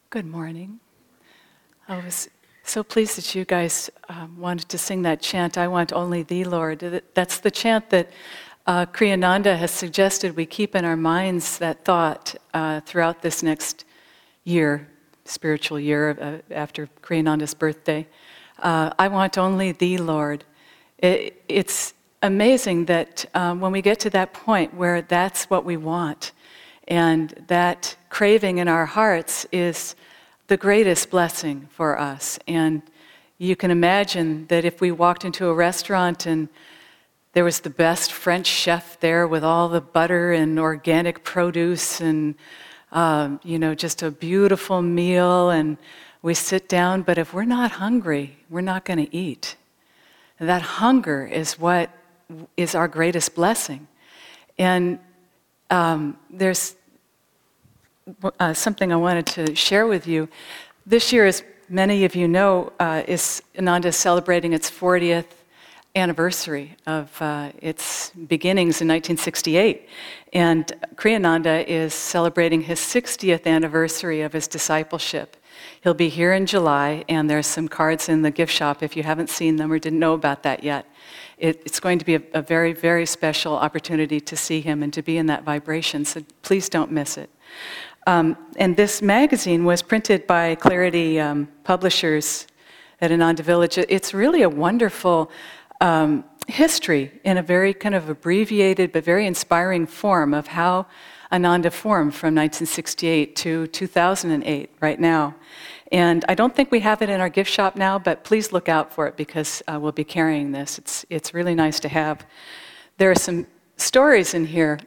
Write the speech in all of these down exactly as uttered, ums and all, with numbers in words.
Good morning. I was so pleased that you guys um, wanted to sing that chant, I Want Only Thee, Lord. That's the chant that uh, Kriyananda has suggested we keep in our minds, that thought, uh, throughout this next year, spiritual year uh, after Kriyananda's birthday. Uh, I want only Thee, Lord. It, it's amazing that um, when we get to that point where that's what we want, and that craving in our hearts is the greatest blessing for us. And you can imagine that if we walked into a restaurant and there was the best French chef there with all the butter and organic produce and, um, you know, just a beautiful meal, and we sit down, but if we're not hungry, we're not going to eat. And that hunger is what is our greatest blessing. And um, there's Uh, something I wanted to share with you. This year, as many of you know, uh, is Ananda is celebrating its fortieth anniversary of uh, its beginnings in nineteen sixty-eight. And Kriyananda is celebrating his sixtieth anniversary of his discipleship. He'll be here in July, and there's some cards in the gift shop if you haven't seen them or didn't know about that yet. It, it's going to be a, a very, very special opportunity to see him and to be in that vibration, so please don't miss it. Um, and this magazine was printed by Clarity um, Publishers at Ananda Village. It's really a wonderful um, history in a very kind of abbreviated but very inspiring form of how Ananda formed from nineteen sixty-eight to two thousand eight right now. And I don't think we have it in our gift shop now, but please look out for it because uh, we'll be carrying this. It's, it's really nice to have. There are some stories in here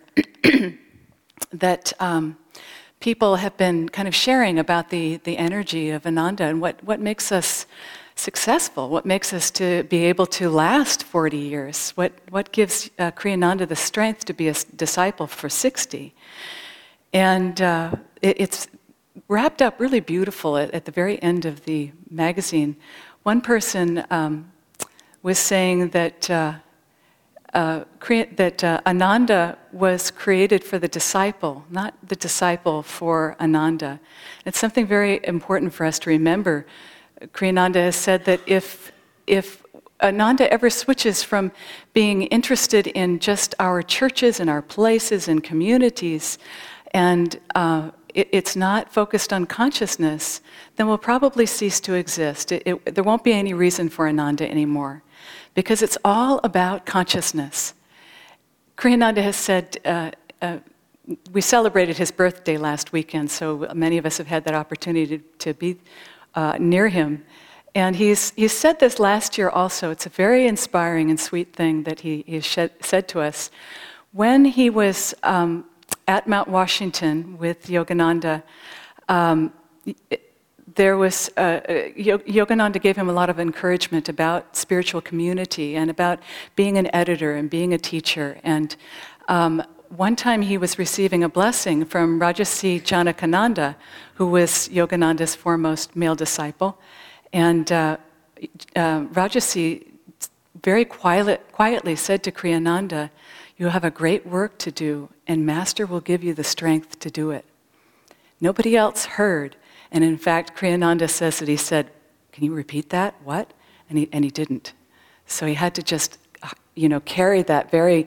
that um, people have been kind of sharing about the, the energy of Ananda and what, what makes us successful, what makes us to be able to last forty years, what, what gives uh, Kriyananda the strength to be a disciple for sixty. And uh, it, it's wrapped up really beautiful at, at the very end of the magazine. One person um, was saying that uh, Uh, crea- that uh, Ananda was created for the disciple, not the disciple for Ananda. It's something very important for us to remember. Kriyananda has said that if, if Ananda ever switches from being interested in just our churches and our places and communities, and uh, it, it's not focused on consciousness, then we'll probably cease to exist. It, it, there won't be any reason for Ananda anymore, because it's all about consciousness. Kriyananda has said, uh, uh, we celebrated his birthday last weekend, so many of us have had that opportunity to, to be uh, near him. And he's, he's said this last year also. It's a very inspiring and sweet thing that he, he shed, said to us. When he was um, at Mount Washington with Yogananda, um, it, There was, uh, Yogananda gave him a lot of encouragement about spiritual community and about being an editor and being a teacher. And um, one time he was receiving a blessing from Rajarsi Janakananda, who was Yogananda's foremost male disciple. And uh, uh, Rajarsi very quiet, quietly said to Kriyananda, "You have a great work to do, and Master will give you the strength to do it." Nobody else heard. And in fact, Kriyananda says that he said, "Can you repeat that? What?" And he, and he didn't. So he had to just, you know, carry that very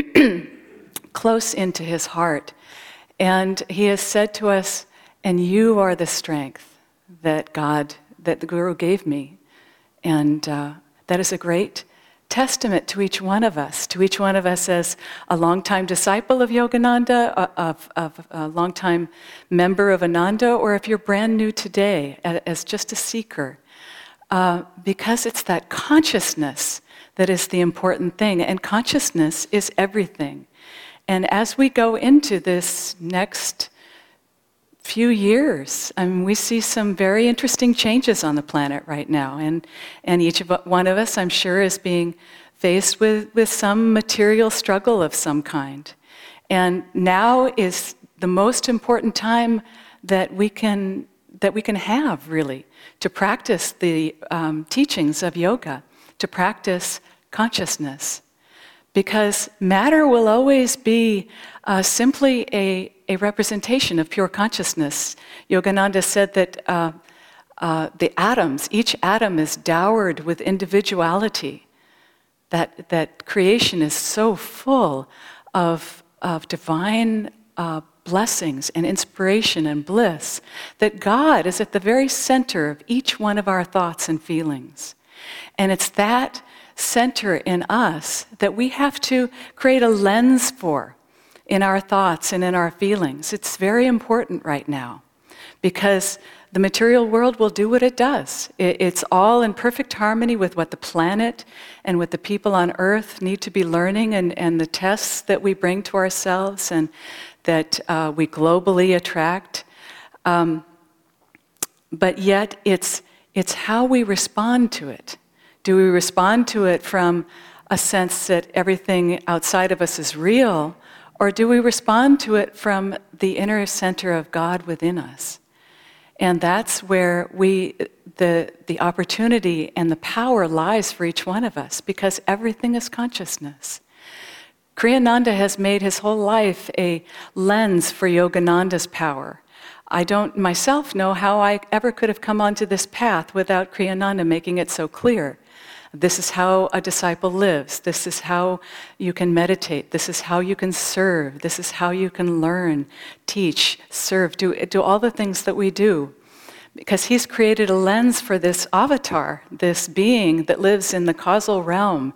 close into his heart. And he has said to us, "And you are the strength that God, that the Guru gave me." And uh, that is a great testament to each one of us, to each one of us as a longtime disciple of Yogananda, of, of a longtime member of Ananda, or if you're brand new today as just a seeker. Uh, because it's that consciousness that is the important thing, and consciousness is everything. And as we go into this next few years, I mean, we see some very interesting changes on the planet right now, and and each of one of us, I'm sure, is being faced with, with some material struggle of some kind. And now is the most important time that we can that we can have, really, to practice the um, teachings of yoga, to practice consciousness, because matter will always be uh, simply a, a representation of pure consciousness. Yogananda said that uh, uh, the atoms, each atom is dowered with individuality, that, that creation is so full of, of divine uh, blessings and inspiration and bliss, that God is at the very center of each one of our thoughts and feelings. And it's that center in us that we have to create a lens for in our thoughts and in our feelings. It's very important right now, because the material world will do what it does. It's all in perfect harmony with what the planet and what the people on Earth need to be learning, and, and the tests that we bring to ourselves and that uh, we globally attract. Um, but yet, it's, it's how we respond to it. Do we respond to it from a sense that everything outside of us is real, or do we respond to it from the inner center of God within us? And that's where we, the, the opportunity and the power lies for each one of us, because everything is consciousness. Kriyananda has made his whole life a lens for Yogananda's power. I don't myself know how I ever could have come onto this path without Kriyananda making it so clear. This is how a disciple lives. This is how you can meditate. This is how you can serve. This is how you can learn, teach, serve, do, do all the things that we do. Because he's created a lens for this avatar, this being that lives in the causal realm,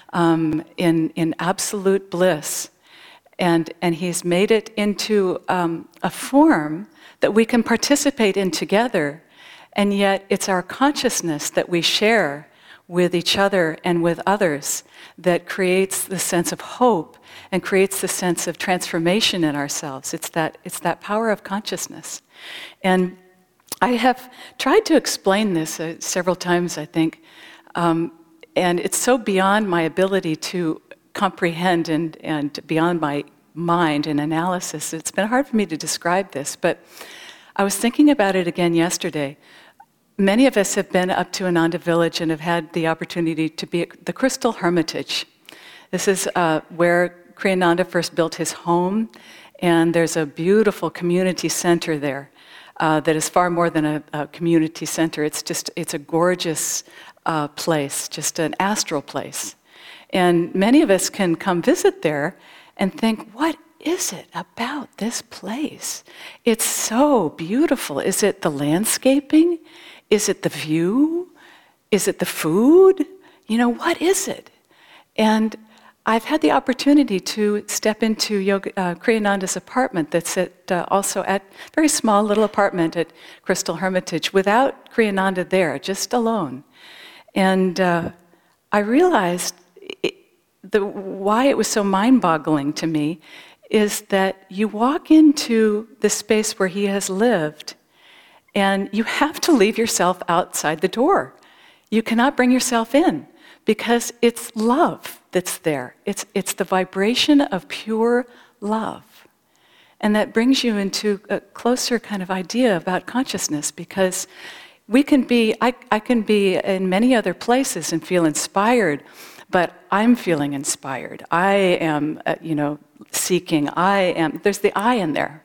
um, in, in absolute bliss. And, and he's made it into um, a form that we can participate in together. And yet it's our consciousness that we share with each other and with others that creates the sense of hope and creates the sense of transformation in ourselves. It's that, it's that power of consciousness. And I have tried to explain this uh, several times, I think, um, and it's so beyond my ability to comprehend and, and beyond my mind and analysis. It's been hard for me to describe this, but I was thinking about it again yesterday. Many of us have been up to Ananda Village and have had the opportunity to be at the Crystal Hermitage. This is uh, where Kriyananda first built his home, and there's a beautiful community center there uh, that is far more than a, a community center. It's just, it's a gorgeous uh, place, just an astral place. And many of us can come visit there and think, what is it about this place? It's so beautiful. Is it the landscaping? Is it the view? Is it the food? You know, what is it? And I've had the opportunity to step into Yoga, uh, Kriyananda's apartment that's at, uh, also at a very small little apartment at Crystal Hermitage without Kriyananda there, just alone. And uh, I realized it, the, why it was so mind-boggling to me is that you walk into the space where he has lived, and you have to leave yourself outside the door. You cannot bring yourself in, because it's love that's there. It's, it's the vibration of pure love. And that brings you into a closer kind of idea about consciousness, because we can be, I, I can be in many other places and feel inspired, but I'm feeling inspired. I am, uh, you know, seeking. I am, there's the I in there.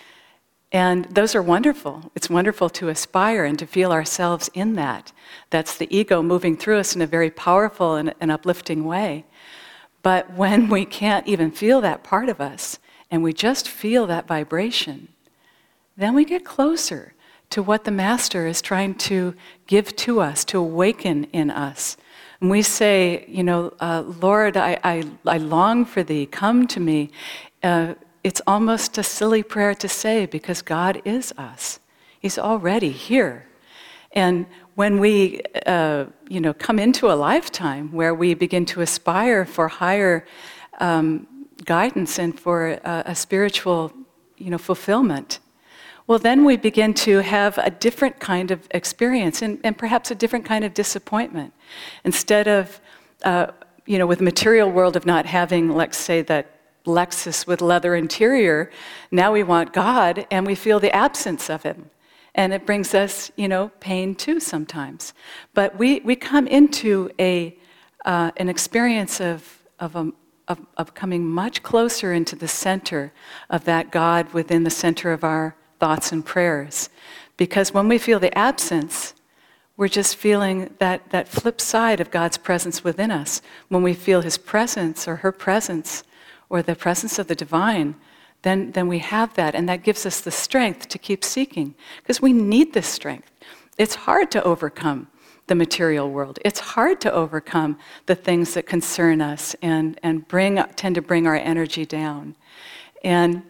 And those are wonderful. It's wonderful to aspire and to feel ourselves in that. That's the ego moving through us in a very powerful and, and uplifting way. But when we can't even feel that part of us, and we just feel that vibration, then we get closer to what the Master is trying to give to us, to awaken in us. And we say, you know, uh, Lord, I, I, I long for thee, come to me. Uh, It's almost a silly prayer to say, because God is us. He's already here. And when we, uh, you know, come into a lifetime where we begin to aspire for higher um, guidance and for uh, a spiritual, you know, fulfillment, well, then we begin to have a different kind of experience and, and perhaps a different kind of disappointment. Instead of, uh, you know, with the material world of not having, let's say, that Lexus with leather interior, now we want God, and we feel the absence of him. And it brings us, you know, pain too sometimes. But we, we come into a, uh, an experience of, of a, of, of coming much closer into the center of that God within the center of our thoughts and prayers. Because when we feel the absence, we're just feeling that, that flip side of God's presence within us. When we feel his presence or her presence or the presence of the divine, then, then we have that, and that gives us the strength to keep seeking, because we need this strength. It's hard to overcome the material world. It's hard to overcome the things that concern us and, and bring, tend to bring our energy down. And,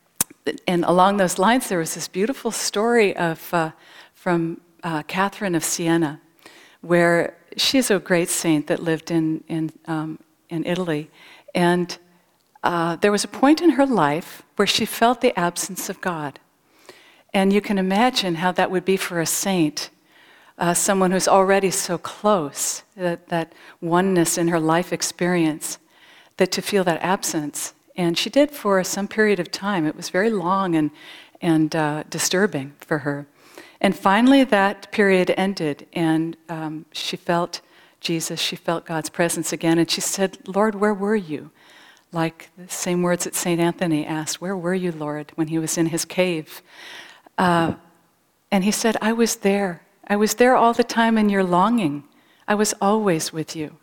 and along those lines, there was this beautiful story of uh, from uh, Catherine of Siena, where she's a great saint that lived in, in, um, in Italy. And uh, there was a point in her life where she felt the absence of God. And you can imagine how that would be for a saint, uh, someone who's already so close, that, that oneness in her life experience, that to feel that absence. And she did for some period of time. It was very long and, and uh, disturbing for her. And finally that period ended, and um, she felt Jesus, she felt God's presence again, and she said, Lord, where were you? Like the same words that Saint Anthony asked, where were you, Lord, when he was in his cave? Uh, and he said, I was there. I was there all the time in your longing. I was always with you.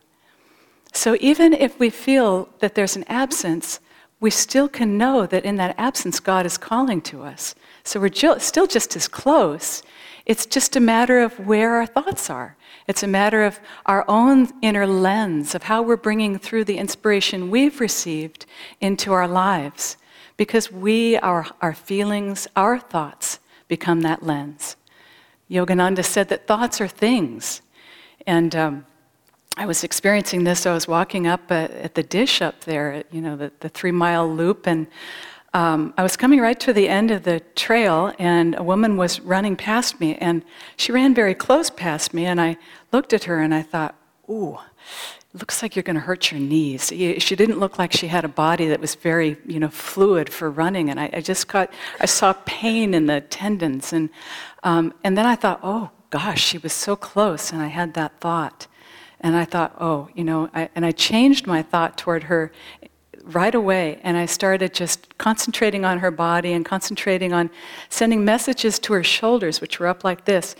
So even if we feel that there's an absence, we still can know that in that absence, God is calling to us. So we're ju- still just as close. It's just a matter of where our thoughts are. It's a matter of our own inner lens, of how we're bringing through the inspiration we've received into our lives. Because we, our, our feelings, our thoughts become that lens. Yogananda said that thoughts are things. And um, I was experiencing this. I was walking up at, at the dish up there, at, you know, the, the three-mile loop, and um, I was coming right to the end of the trail, and a woman was running past me, and she ran very close past me, and I looked at her, and I thought, ooh, looks like you're going to hurt your knees. She didn't look like she had a body that was very, you know, fluid for running, and I, I just caught, I saw pain in the tendons, and um, and then I thought, oh gosh, she was so close, and I had that thought, and I thought, oh, you know, I, and I changed my thought toward her right away, and I started just concentrating on her body and concentrating on sending messages to her shoulders, which were up like this,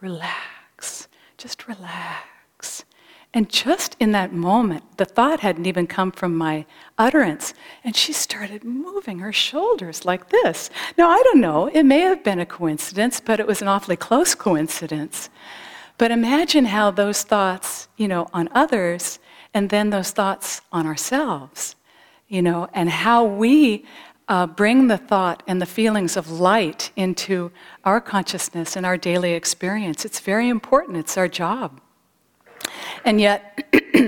relax, just relax. And just in that moment, the thought hadn't even come from my utterance, and she started moving her shoulders like this. Now, I don't know, it may have been a coincidence, but it was an awfully close coincidence. But imagine how those thoughts, you know, on others, and then those thoughts on ourselves, you know, and how we uh, bring the thought and the feelings of light into our consciousness and our daily experience. It's very important, it's our job. And yet,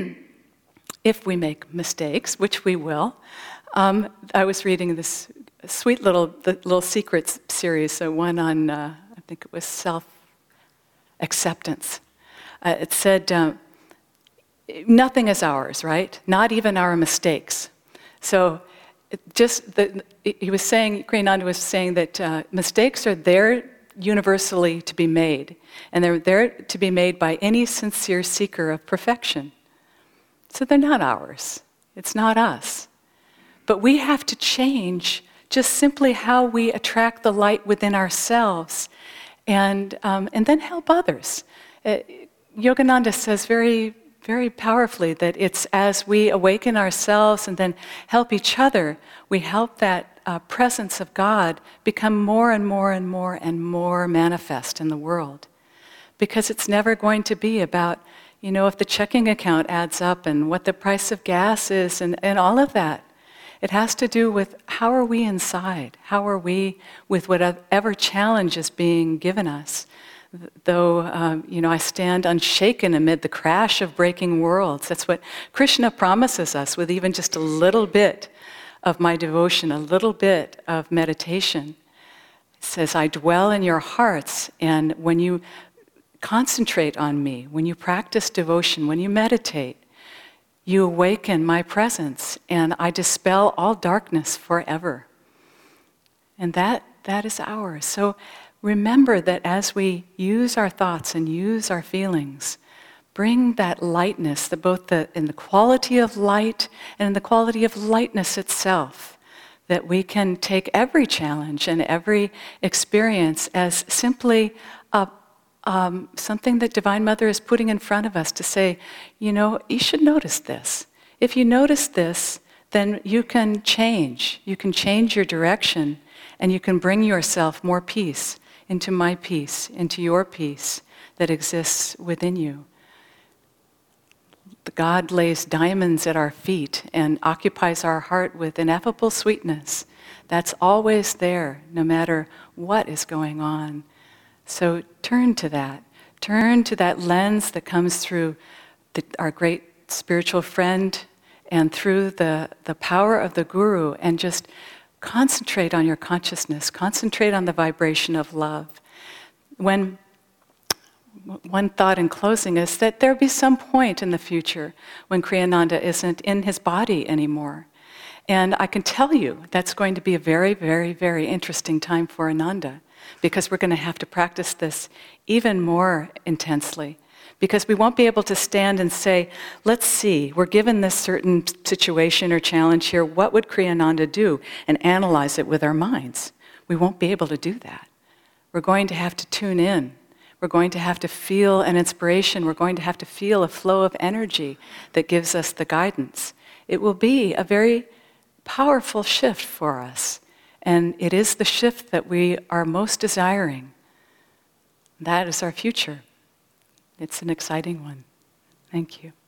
if we make mistakes, which we will, um, I was reading this sweet little the little secrets series, so one on, uh, I think it was self-acceptance. Uh, it said, um, nothing is ours, right? Not even our mistakes. So it just, the, he was saying, Kriyananda was saying that uh, mistakes are there universally to be made, and they're there to be made by any sincere seeker of perfection. So they're not ours. It's not us. But we have to change just simply how we attract the light within ourselves, and um, and then help others. Uh, Yogananda says very, very powerfully that it's as we awaken ourselves and then help each other, we help that Uh, presence of God become more and more and more and more manifest in the world. Because it's never going to be about, you know, if the checking account adds up and what the price of gas is and, and all of that. It has to do with how are we inside? How are we with whatever challenge is being given us? Though, um, you know, I stand unshaken amid the crash of breaking worlds. That's what Krishna promises us with even just a little bit of my devotion, a little bit of meditation. It says, I dwell in your hearts, and when you concentrate on me, when you practice devotion, when you meditate, you awaken my presence, and I dispel all darkness forever. And that that is ours. So remember that as we use our thoughts and use our feelings, bring that lightness, the, both the, in the quality of light and in the quality of lightness itself, that we can take every challenge and every experience as simply a, um, something that Divine Mother is putting in front of us to say, you know, you should notice this. If you notice this, then you can change. You can change your direction, and you can bring yourself more peace into my peace, into your peace that exists within you. God lays diamonds at our feet and occupies our heart with ineffable sweetness. That's always there, no matter what is going on. So turn to that. Turn to that lens that comes through the, our great spiritual friend and through the, the power of the Guru, and just concentrate on your consciousness. Concentrate on the vibration of love. When One thought in closing is that there'll be some point in the future when Kriyananda isn't in his body anymore. And I can tell you that's going to be a very, very, very interesting time for Ananda, because we're going to have to practice this even more intensely. Because we won't be able to stand and say, let's see, we're given this certain situation or challenge here, what would Kriyananda do? And analyze it with our minds. We won't be able to do that. We're going to have to tune in. We're going to have to feel an inspiration. We're going to have to feel a flow of energy that gives us the guidance. It will be a very powerful shift for us. And it is the shift that we are most desiring. That is our future. It's an exciting one. Thank you.